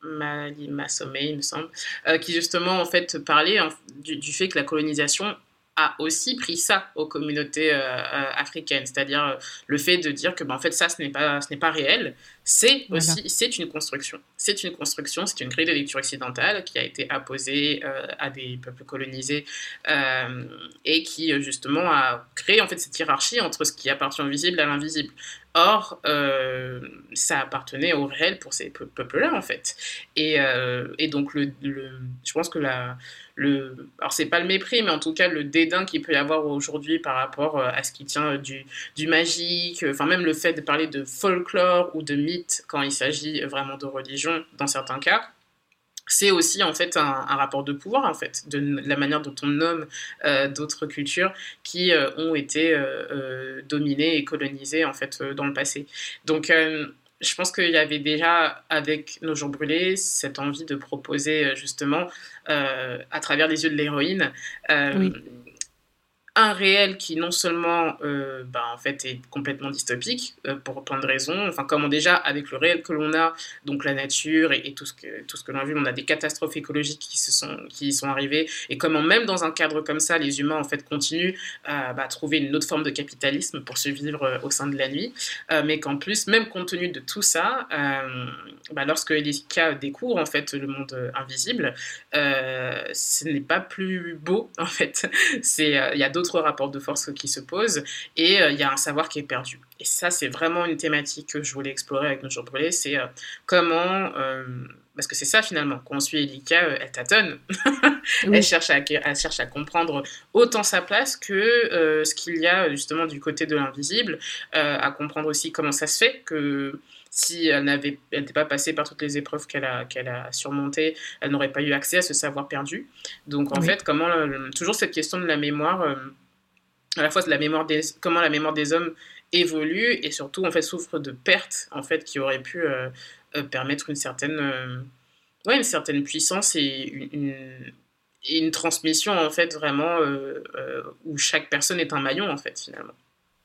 Malima Somé, il me semble, euh, qui justement en fait parlait hein, du, du fait que la colonisation a aussi pris ça aux communautés euh, euh, africaines, c'est-à-dire euh, le fait de dire que ben, en fait ça ce n'est pas ce n'est pas réel, c'est voilà. aussi c'est une construction, c'est une construction, c'est une grille de lecture occidentale qui a été apposée euh, à des peuples colonisés euh, et qui justement a créé en fait cette hiérarchie entre ce qui appartient au visible à l'invisible. Or, euh, ça appartenait au réel pour ces pe- peuples-là, en fait. Et, euh, et donc, le, le, je pense que la, le... Alors, c'est pas le mépris, mais en tout cas, le dédain qu'il peut y avoir aujourd'hui par rapport à ce qui tient du, du magique, enfin, même le fait de parler de folklore ou de mythe quand il s'agit vraiment de religion, dans certains cas, c'est aussi en fait un, un rapport de pouvoir en fait, de la manière dont on nomme euh, d'autres cultures qui euh, ont été euh, euh, dominées et colonisées en fait euh, dans le passé. Donc euh, je pense qu'il y avait déjà avec Nos jours brûlés cette envie de proposer justement euh, à travers les yeux de l'héroïne euh, oui. un réel qui non seulement euh, bah, en fait est complètement dystopique euh, pour plein de raisons, enfin comment déjà avec le réel que l'on a, donc la nature et, et tout ce que tout ce que l'on a vu, on a des catastrophes écologiques qui se sont qui sont arrivées et comment même dans un cadre comme ça les humains en fait continuent à bah, trouver une autre forme de capitalisme pour survivre euh, au sein de la nuit, euh, mais qu'en plus même compte tenu de tout ça, euh, bah, lorsque Elikia découvre en fait le monde euh, invisible, euh, ce n'est pas plus beau en fait, c'est il euh, y a d'autres rapports de force qui se posent et il euh, y a un savoir qui est perdu. Et ça, c'est vraiment une thématique que je voulais explorer avec Nos jours brûlés, c'est euh, comment euh, Parce que c'est ça finalement, quand on suit Elika, euh, elle tâtonne. Oui. elle, cherche à, elle cherche à comprendre autant sa place que euh, ce qu'il y a justement du côté de l'invisible, euh, à comprendre aussi comment ça se fait que si elle n'avait, elle n'était pas passée par toutes les épreuves qu'elle a, qu'elle a surmontées, elle n'aurait pas eu accès à ce savoir perdu. Donc en Oui. fait, comment euh, toujours cette question de la mémoire, euh, à la fois de la mémoire des, comment la mémoire des hommes évolue et surtout en fait souffre de pertes en fait qui auraient pu euh, euh, permettre une certaine euh, ouais, une certaine puissance et une, une, et une transmission en fait vraiment euh, euh, où chaque personne est un maillon en fait finalement.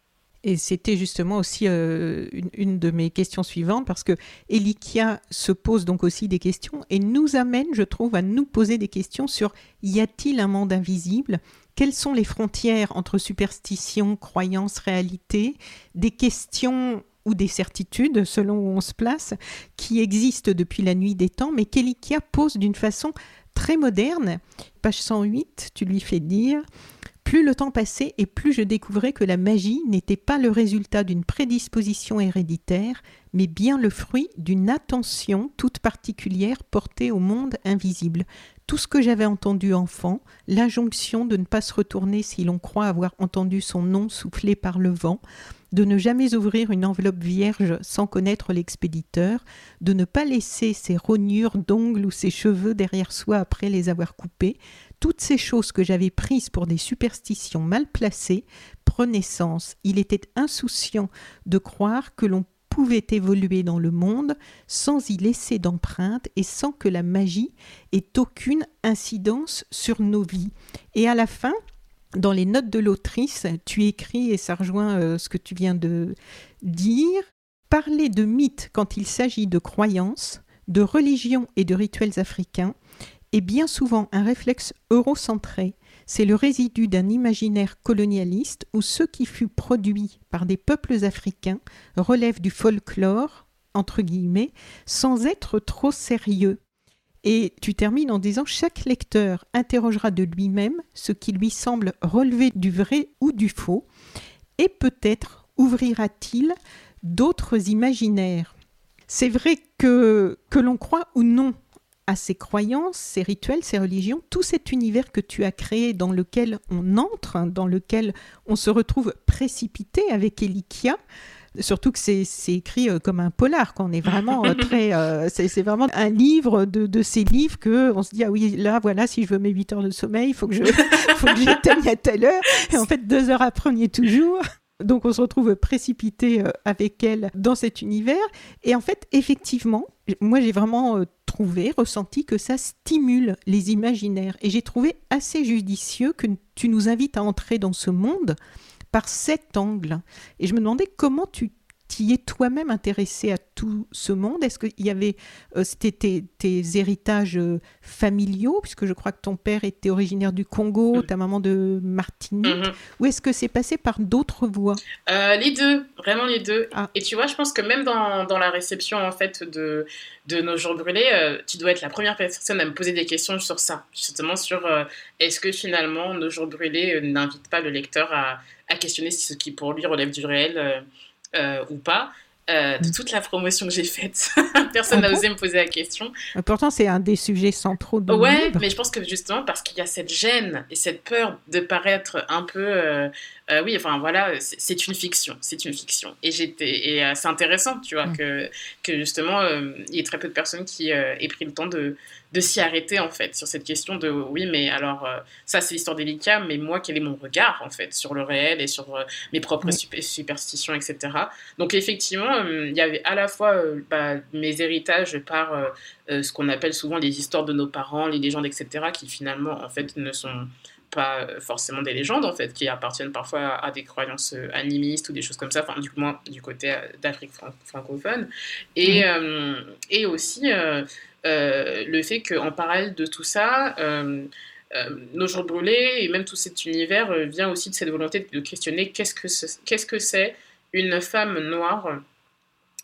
Et c'était justement aussi euh, une, une de mes questions suivantes, parce que Elikia se pose donc aussi des questions et nous amène, je trouve, à nous poser des questions sur y a-t-il un monde invisible ? Quelles sont les frontières entre superstition, croyance, réalité ? Des questions ou des certitudes, selon où on se place, qui existent depuis la nuit des temps, mais qu'Elikia pose d'une façon très moderne. Page cent huit, tu lui fais dire... Plus le temps passait et plus je découvrais que la magie n'était pas le résultat d'une prédisposition héréditaire, mais bien le fruit d'une attention toute particulière portée au monde invisible. Tout ce que j'avais entendu enfant, l'injonction de ne pas se retourner si l'on croit avoir entendu son nom soufflé par le vent, de ne jamais ouvrir une enveloppe vierge sans connaître l'expéditeur, de ne pas laisser ses rognures d'ongles ou ses cheveux derrière soi après les avoir coupés, toutes ces choses que j'avais prises pour des superstitions mal placées prenaient sens. Il était insouciant de croire que l'on pouvait évoluer dans le monde sans y laisser d'empreinte et sans que la magie ait aucune incidence sur nos vies. Et à la fin, dans les notes de l'autrice, tu écris, et ça rejoint euh, ce que tu viens de dire, parler de mythes quand il s'agit de croyances, de religions et de rituels africains est bien souvent un réflexe eurocentré. C'est le résidu d'un imaginaire colonialiste où ce qui fut produit par des peuples africains relève du folklore, entre guillemets, sans être trop sérieux. Et tu termines en disant « Chaque lecteur interrogera de lui-même ce qui lui semble relever du vrai ou du faux, et peut-être ouvrira-t-il d'autres imaginaires. » C'est vrai que, que l'on croit ou non à ces croyances, ces rituels, ces religions, tout cet univers que tu as créé dans lequel on entre, dans lequel on se retrouve précipité avec Elikia, surtout que c'est, c'est écrit euh, comme un polar, qu'on est vraiment euh, très, euh, c'est, c'est vraiment un livre de, de ces livres que on se dit ah oui là voilà si je veux mes huit heures de sommeil, il faut que je, faut que j'éteigne à telle heure, et en fait deux heures après on y est toujours. Donc on se retrouve précipité euh, avec elle dans cet univers, et en fait effectivement, moi j'ai vraiment euh, trouvé, ressenti que ça stimule les imaginaires, et j'ai trouvé assez judicieux que tu nous invites à entrer dans ce monde par cet angle. Et je me demandais comment tu t'y es toi-même intéressé à tout ce monde. Est-ce qu'il y avait, euh, c'était tes, tes héritages euh, familiaux, puisque je crois que ton père était originaire du Congo, ta maman de Martinique, mm-hmm. ou est-ce que c'est passé par d'autres voies ? euh, Les deux, vraiment les deux. Ah. Et tu vois, je pense que même dans, dans la réception en fait de, de Nos Jours Brûlés, euh, tu dois être la première personne à me poser des questions sur ça, justement sur euh, est-ce que finalement Nos Jours Brûlés euh, n'invite pas le lecteur à, à questionner ce qui pour lui relève du réel euh, Euh, ou pas, euh, de toute la promotion que j'ai faite. Personne n'a ah bon osé me poser la question. Pourtant, c'est un des sujets centraux de Ouais, livre. Mais je pense que justement, parce qu'il y a cette gêne et cette peur de paraître un peu... Euh, euh, oui, enfin voilà, c'est, c'est une fiction. C'est une fiction. Et, j'étais, et euh, c'est intéressant, tu vois, mmh. que, que justement, euh, il y ait très peu de personnes qui euh, aient pris le temps de, de s'y arrêter, en fait, sur cette question de, oui, mais alors, euh, ça, c'est l'histoire d'Elika, mais moi, quel est mon regard, en fait, sur le réel et sur euh, mes propres mmh. super, superstitions, et cetera. Donc, effectivement, euh, il y avait à la fois euh, bah, mes héritages par euh, euh, ce qu'on appelle souvent les histoires de nos parents, les légendes, et cetera, qui finalement, en fait, ne sont pas forcément des légendes, en fait, qui appartiennent parfois à, à des croyances animistes ou des choses comme ça, enfin, du moins du côté d'Afrique fran- francophone. Et, mmh. euh, et aussi euh, euh, le fait qu'en parallèle de tout ça, euh, euh, Nos Jours Brûlés et même tout cet univers euh, vient aussi de cette volonté de questionner qu'est-ce que c'est, qu'est-ce que c'est une femme noire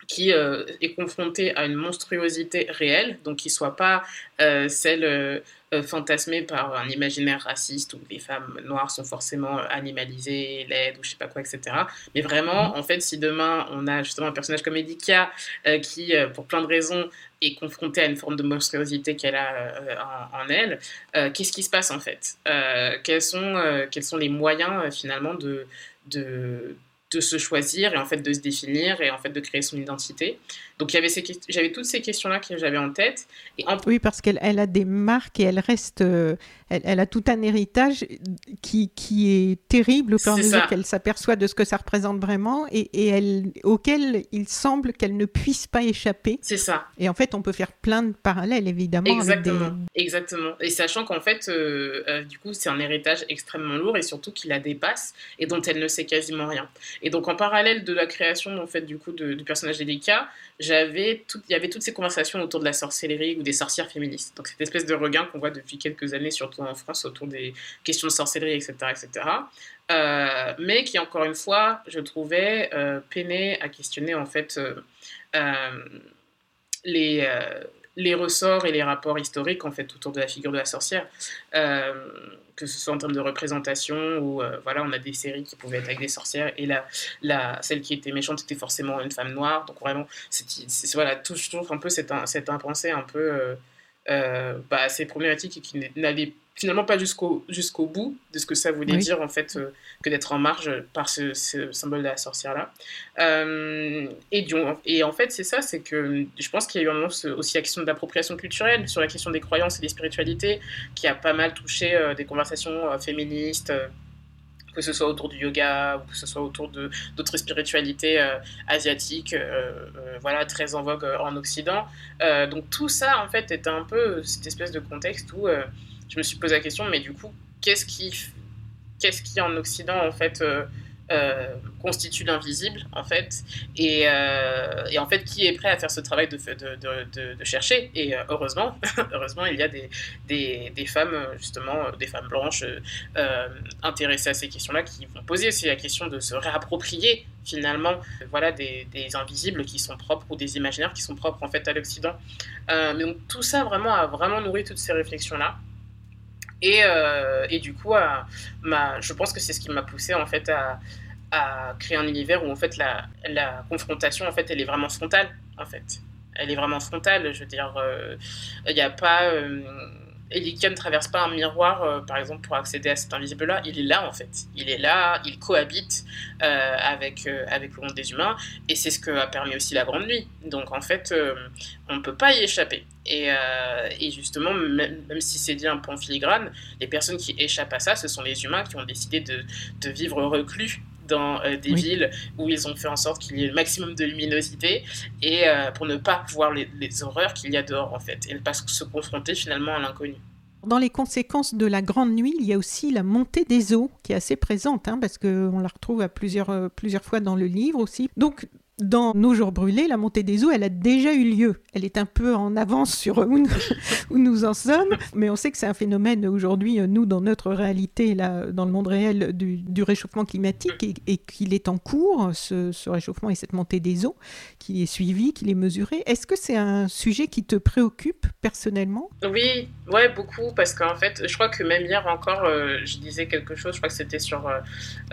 qui euh, est confronté à une monstruosité réelle, donc qui ne soit pas euh, celle euh, euh, fantasmée par un imaginaire raciste où les femmes noires sont forcément animalisées, laides ou je sais pas quoi, et cetera. Mais vraiment, en fait, si demain on a justement un personnage comme Edika euh, qui, euh, pour plein de raisons, est confrontée à une forme de monstruosité qu'elle a euh, en, en elle, euh, qu'est-ce qui se passe en fait euh, quels, sont, euh, quels sont les moyens euh, finalement de... de de se choisir et en fait de se définir et en fait de créer son identité. Donc il y avait ces, j'avais toutes ces questions-là que j'avais en tête. Et en... Oui, parce qu'elle elle a des marques et elle reste, euh, elle, elle a tout un héritage qui, qui est terrible au fur et à mesure qu'elle s'aperçoit de ce que ça représente vraiment et, et elle, auquel il semble qu'elle ne puisse pas échapper. C'est ça. Et en fait, on peut faire plein de parallèles, évidemment. Exactement, avec des... exactement. Et sachant qu'en fait, euh, euh, du coup, c'est un héritage extrêmement lourd et surtout qui la dépasse et dont elle ne sait quasiment rien. Et donc, en parallèle de la création, en fait, du coup, de, du personnage d'Edika, j'avais tout, il y avait toutes ces conversations autour de la sorcellerie ou des sorcières féministes. Donc, cette espèce de regain qu'on voit depuis quelques années, surtout en France, autour des questions de sorcellerie, et cetera, et cetera. Euh, mais qui, encore une fois, je trouvais euh, peinait à questionner, en fait, euh, euh, les... Euh, les ressorts et les rapports historiques en fait autour de la figure de la sorcière, euh, que ce soit en termes de représentation ou euh, voilà, on a des séries qui pouvaient être avec des sorcières et la, la, celle qui était méchante était forcément une femme noire, donc vraiment c'est, c'est, voilà, toujours un peu cette, cette impensée un peu euh, euh, bah, assez problématique et qui n'allait finalement pas jusqu'au, jusqu'au bout de ce que ça voulait oui. dire en fait euh, que d'être en marge par ce, ce symbole de la sorcière là euh, et, du, et en fait c'est ça, c'est que je pense qu'il y a eu un moment aussi la question de l'appropriation culturelle sur la question des croyances et des spiritualités qui a pas mal touché euh, des conversations euh, féministes euh, que ce soit autour du yoga ou que ce soit autour de, d'autres spiritualités euh, asiatiques, euh, euh, voilà, très en vogue euh, en Occident. Euh, donc tout ça, en fait, est un peu cette espèce de contexte où euh, je me suis posé la question, mais du coup, qu'est-ce qui, qu'est-ce qui en Occident, en fait, euh, euh, constitue l'invisible, en fait, et, euh, et en fait, qui est prêt à faire ce travail de, de, de, de, de chercher. Et euh, heureusement, heureusement, il y a des, des, des femmes, justement, des femmes blanches euh, intéressées à ces questions-là, qui vont poser aussi la question de se réapproprier, finalement, voilà, des, des invisibles qui sont propres ou des imaginaires qui sont propres, en fait, à l'Occident. Euh, mais donc, tout ça, vraiment, a vraiment nourri toutes ces réflexions-là. Et, euh, et du coup, à, ma, je pense que c'est ce qui m'a poussée en fait à, à créer un univers où en fait la, la confrontation en fait elle est vraiment frontale en fait. Elle est vraiment frontale. Je veux dire, il euh, n'y a pas euh, Edika ne traverse pas un miroir, euh, par exemple, pour accéder à cet invisible-là. Il est là, en fait. Il est là, il cohabite euh, avec, euh, avec le monde des humains. Et c'est ce que a permis aussi la Grande Nuit. Donc, en fait, euh, on ne peut pas y échapper. Et, euh, et justement, même, même si c'est dit un peu en filigrane, les personnes qui échappent à ça, ce sont les humains qui ont décidé de, de vivre reclus dans euh, des oui. villes où ils ont fait en sorte qu'il y ait le maximum de luminosité et euh, pour ne pas voir les, les horreurs qu'il y a dehors en fait et ne pas se confronter finalement à l'inconnu. Dans les conséquences de la Grande Nuit, il y a aussi la montée des eaux qui est assez présente hein, parce qu'on la retrouve à plusieurs, euh, plusieurs fois dans le livre aussi. Donc dans Nos jours brûlés, la montée des eaux, elle a déjà eu lieu. Elle est un peu en avance sur où nous, où nous en sommes, mais on sait que c'est un phénomène aujourd'hui, nous, dans notre réalité, là, dans le monde réel du, du réchauffement climatique, et, et qu'il est en cours, ce, ce réchauffement et cette montée des eaux, qui est suivie, qui est mesurée. Est-ce que c'est un sujet qui te préoccupe personnellement ? Oui, ouais, beaucoup, parce qu'en fait, je crois que même hier encore, euh, je disais quelque chose, je crois que c'était sur euh,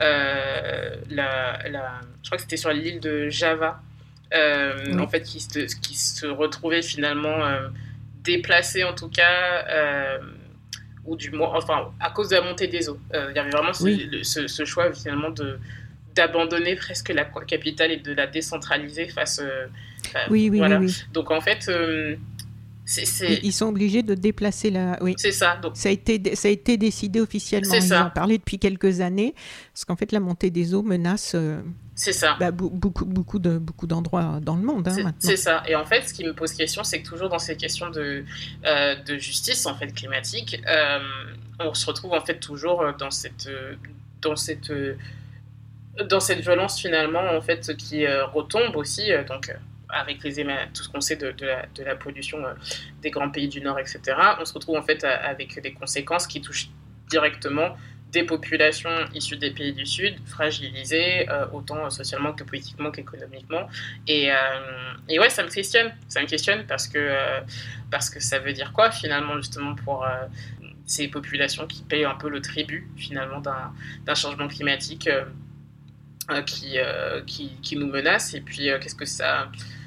euh, la, la, je crois que c'était sur l'île de Java, euh, oui. en fait, qui se, qui se retrouvait finalement euh, déplacée en tout cas, euh, ou du moins, enfin, à cause de la montée des eaux. Euh, il y avait vraiment ce, oui. le, ce, ce choix finalement de d'abandonner presque la capitale et de la décentraliser face. Euh, oui, oui, voilà. oui, oui. Donc en fait. Euh, C'est, c'est... Ils sont obligés de déplacer la... Oui. C'est ça. Donc... Ça, a été, ça a été décidé officiellement. C'est Ils ça. en parlaient depuis quelques années, parce qu'en fait, la montée des eaux menace euh, c'est ça. Bah, beaucoup, beaucoup, de, beaucoup d'endroits dans le monde hein, c'est, maintenant. C'est ça. Et en fait, ce qui me pose question, c'est que toujours dans ces questions de, euh, de justice en fait, climatique, euh, on se retrouve en fait toujours dans cette... Dans cette dans cette violence finalement en fait qui euh, retombe aussi euh, donc euh, avec les éma- tout ce qu'on sait de, de, la, de la pollution euh, des grands pays du Nord, et cetera. On se retrouve en fait à, avec des conséquences qui touchent directement des populations issues des pays du Sud, fragilisées, euh, autant socialement que politiquement qu'économiquement. Et, euh, et ouais, ça me questionne, ça me questionne parce que, euh, parce que ça veut dire quoi finalement justement pour euh, ces populations qui payent un peu le tribut finalement d'un, d'un changement climatique euh, euh, qui, euh, qui, qui nous menace. Et puis euh, qu'est-ce que ça...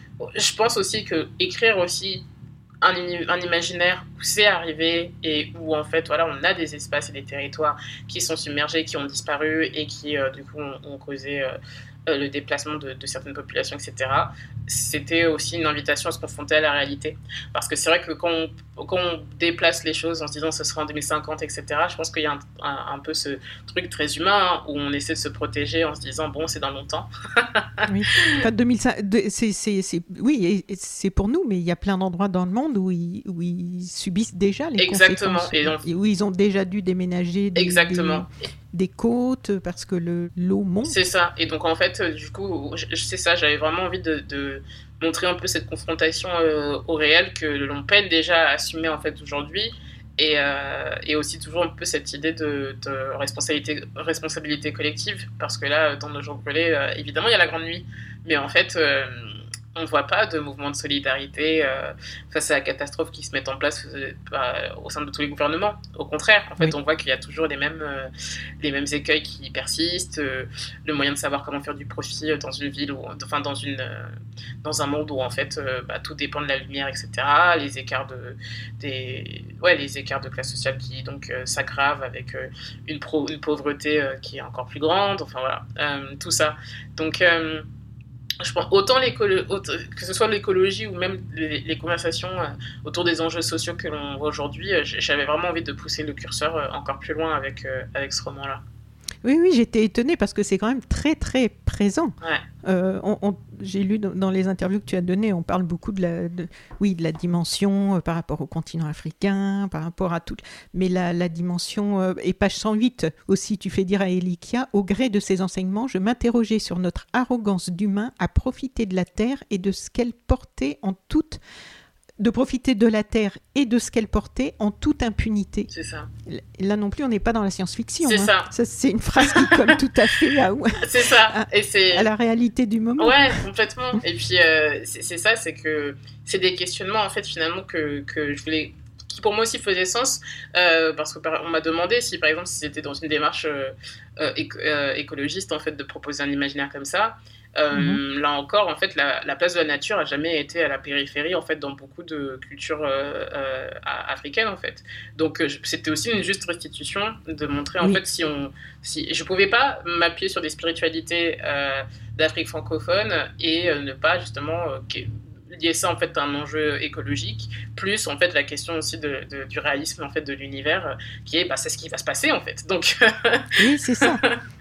Je pense aussi que écrire aussi un, un imaginaire où c'est arrivé et où en fait voilà, on a des espaces et des territoires qui sont submergés, qui ont disparu et qui euh, du coup ont, ont causé euh, euh, le déplacement de, de certaines populations, et cetera. C'était aussi une invitation à se confronter à la réalité. Parce que c'est vrai que quand on, quand on déplace les choses en se disant ce sera en deux mille cinquante, et cetera, je pense qu'il y a un, un, un peu ce truc très humain hein, où on essaie de se protéger en se disant bon, c'est dans longtemps. Oui, enfin, deux mille cinq, c'est, c'est, c'est, oui, c'est pour nous, mais il y a plein d'endroits dans le monde où ils, où ils subissent déjà les Exactement. conséquences. Et donc, et où ils ont déjà dû déménager des, Exactement. des, des côtes parce que le, l'eau monte. C'est ça. Et donc en fait, du coup, je, je sais ça, j'avais vraiment envie de, de montrer un peu cette confrontation euh, au réel que l'on peine déjà à assumer en fait aujourd'hui. Et, euh, et aussi toujours un peu cette idée de, de responsabilité, responsabilité collective, parce que là, dans nos jours brûlés, euh, évidemment, il y a la grande nuit, mais en fait, euh, on ne voit pas de mouvement de solidarité euh, face à la catastrophe qui se met en place euh, bah, au sein de tous les gouvernements. Au contraire, en fait, oui. on voit qu'il y a toujours les mêmes, euh, les mêmes écueils qui persistent, euh, le moyen de savoir comment faire du profit dans une ville, ou, enfin dans, une, euh, dans un monde où en fait, euh, bah, tout dépend de la lumière, et cetera. Les écarts de, des, ouais, les écarts de classe sociale qui donc euh, s'aggravent avec euh, une, pro, une pauvreté euh, qui est encore plus grande, enfin voilà, euh, tout ça. Donc... Euh, je pense autant, autant que ce soit l'écologie ou même les, les conversations euh, autour des enjeux sociaux que l'on voit aujourd'hui, euh, j'avais vraiment envie de pousser le curseur euh, encore plus loin avec, euh, avec ce roman-là. Oui, oui, j'étais étonnée parce que c'est quand même très, très présent. Ouais. Euh, on, on, j'ai lu dans les interviews que tu as données, on parle beaucoup de la, de, oui, de la dimension euh, par rapport au continent africain, par rapport à tout. Mais la, la dimension, euh, et page cent huit aussi, tu fais dire à Elikia, au gré de ses enseignements, je m'interrogeais sur notre arrogance d'humain à profiter de la terre et de ce qu'elle portait en toute... de profiter de la Terre et de ce qu'elle portait en toute impunité. C'est ça. Là non plus, on n'est pas dans la science-fiction. C'est hein. ça. ça. C'est une phrase qui colle tout à fait à, c'est ça. À, et c'est... à la réalité du moment. Ouais, complètement. Et puis, euh, c'est, c'est ça, c'est que c'est des questionnements, en fait, finalement, que, que je voulais... qui pour moi aussi faisaient sens, euh, parce qu'on m'a demandé si, par exemple, si c'était dans une démarche euh, euh, éco- euh, écologiste, en fait, de proposer un imaginaire comme ça. Euh, mmh. Là encore, en fait, la, la place de la nature a jamais été à la périphérie, en fait, dans beaucoup de cultures euh, euh, africaines, en fait. Donc, euh, c'était aussi une juste restitution de montrer, en oui. fait, si on, si je pouvais pas m'appuyer sur des spiritualités euh, d'Afrique francophone et euh, ne pas justement euh, lier ça en fait à un enjeu écologique, plus en fait la question aussi de, de, du réalisme en fait de l'univers, euh, qui est, bah, c'est ce qui va se passer en fait. Donc, oui, c'est ça.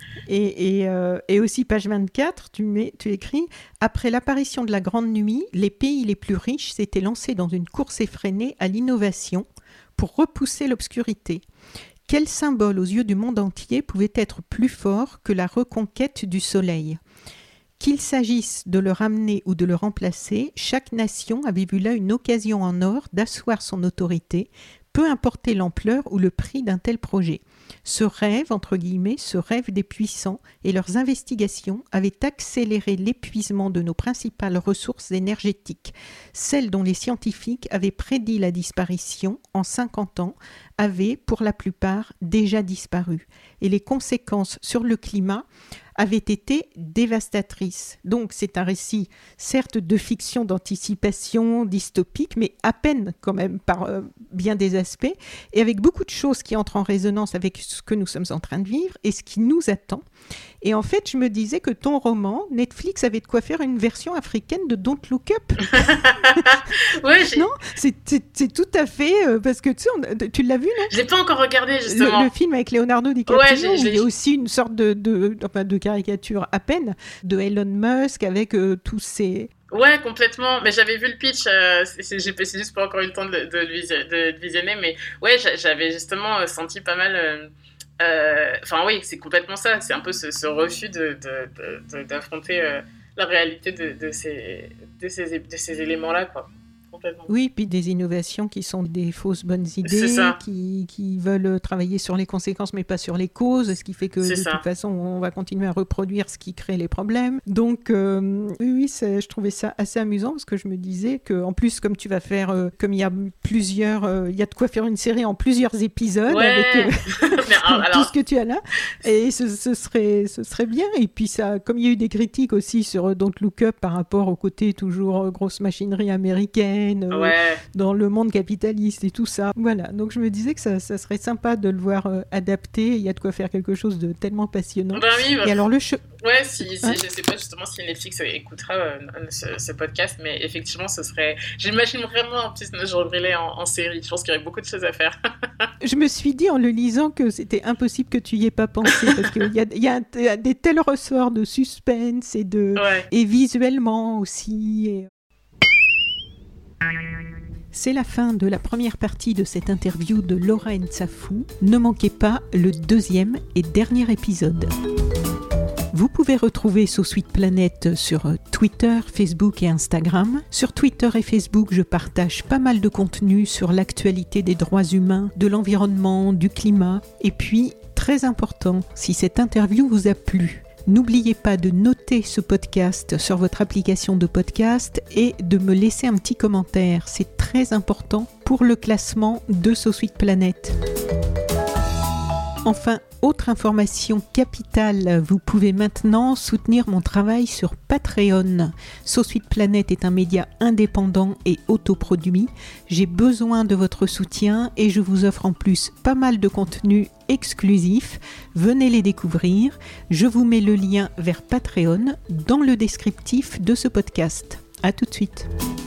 Et, et, euh, et aussi, page vingt-quatre, tu, mets, tu écris « Après l'apparition de la Grande Nuit, les pays les plus riches s'étaient lancés dans une course effrénée à l'innovation pour repousser l'obscurité. Quel symbole aux yeux du monde entier pouvait être plus fort que la reconquête du soleil ? Qu'il s'agisse de le ramener ou de le remplacer, chaque nation avait vu là une occasion en or d'asseoir son autorité, peu importe l'ampleur ou le prix d'un tel projet. Ce rêve, entre guillemets, ce rêve des puissants et leurs investigations avaient accéléré l'épuisement de nos principales ressources énergétiques. Celles dont les scientifiques avaient prédit la disparition en cinquante ans avaient, pour la plupart, déjà disparu. Et les conséquences sur le climat avaient été dévastatrices. Donc c'est un récit, certes de fiction, d'anticipation, dystopique, mais à peine quand même par euh, bien des aspects, et avec beaucoup de choses qui entrent en résonance avec ce que nous sommes en train de vivre et ce qui nous attend. Et en fait, je me disais que ton roman, Netflix avait de quoi faire une version africaine de Don't Look Up. Ouais, j'ai... Non, c'est, c'est, c'est tout à fait... Euh, parce que tu sais, on, tu l'as vu, non ? Je l'ai pas encore regardé, justement. Le, le film avec Leonardo DiCaprio, ouais, j'ai, j'ai... il y a aussi une sorte de, de, enfin, de caricature à peine de Elon Musk avec euh, tous ces... Ouais, complètement. Mais j'avais vu le pitch, euh, c'est, j'ai c'est juste pas encore eu le temps de, de, de, de visionner, mais ouais, j'avais justement senti pas mal... Euh... Enfin euh, oui, c'est complètement ça. C'est un peu ce, ce refus de, de, de, d'affronter euh, la réalité de, de, ces, de, ces, de ces éléments-là, quoi. complètement. Oui, puis des innovations qui sont des fausses bonnes idées, qui, qui veulent travailler sur les conséquences mais pas sur les causes, ce qui fait que c'est de ça. Toute façon on va continuer à reproduire ce qui crée les problèmes. Donc euh, oui, oui c'est, je trouvais ça assez amusant parce que je me disais qu'en plus comme tu vas faire, euh, comme il y a plusieurs, euh, il y a de quoi faire une série en plusieurs épisodes ouais. avec euh, Mais alors, tout ce que tu as là, et ce, ce, serait, ce serait bien. Et puis ça, comme il y a eu des critiques aussi sur Don't Look Up par rapport au côté toujours euh, grosse machinerie américaine euh, ouais. dans le monde capitaliste et tout ça. Voilà, donc je me disais que ça, ça serait sympa de le voir euh, adapté. Il y a de quoi faire quelque chose de tellement passionnant. Ben oui, bah, et alors le che- ouais, si, si hein? Je sais pas justement si Netflix écoutera euh, ce, ce podcast, mais effectivement, ce serait. J'imagine vraiment en plus Nage Brûlé en, en série. Je pense qu'il y aurait beaucoup de choses à faire. Je me suis dit en le lisant que c'était impossible que tu y aies pas pensé parce qu'il y a, il y a des tels ressorts de suspense et de ouais. et visuellement aussi. Et... C'est la fin de la première partie de cette interview de Laura Nsafou. Ne manquez pas le deuxième et dernier épisode. Vous pouvez retrouver So Sweet Planet sur Twitter, Facebook et Instagram. Sur Twitter et Facebook, je partage pas mal de contenu sur l'actualité des droits humains, de l'environnement, du climat. Et puis, très important, si cette interview vous a plu, n'oubliez pas de noter ce podcast sur votre application de podcast et de me laisser un petit commentaire. C'est très important pour le classement de So Sweet Planet. Enfin, autre information capitale, vous pouvez maintenant soutenir mon travail sur Patreon. So Sweet Planet est un média indépendant et autoproduit. J'ai besoin de votre soutien et je vous offre en plus pas mal de contenus exclusifs. Venez les découvrir. Je vous mets le lien vers Patreon dans le descriptif de ce podcast. À tout de suite.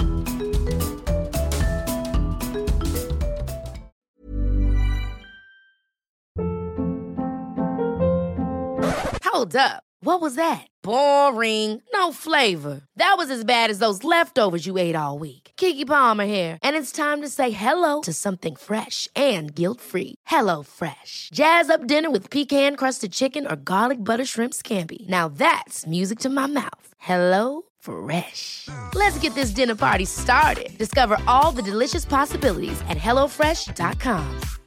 Hold up. What was that? Boring. No flavor. That was as bad as those leftovers you ate all week. Keke Palmer here, and it's time to say hello to something fresh and guilt-free. Hello Fresh. Jazz up dinner with pecan-crusted chicken or garlic butter shrimp scampi. Now that's music to my mouth. Hello Fresh. Let's get this dinner party started. Discover all the delicious possibilities at hello fresh dot com.